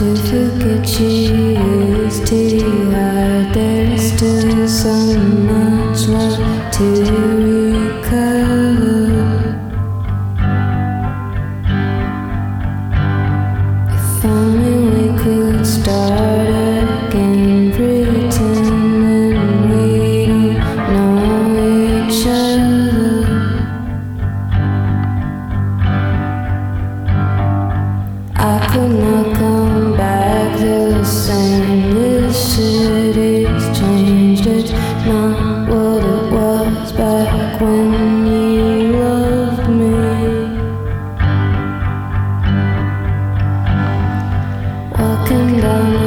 To forget you is too hard. There's still so much left to recover. If only we could start again, pretending we don't know each other. I could not come back the same. This city's changed. It's not what it was back when you loved me. Walking down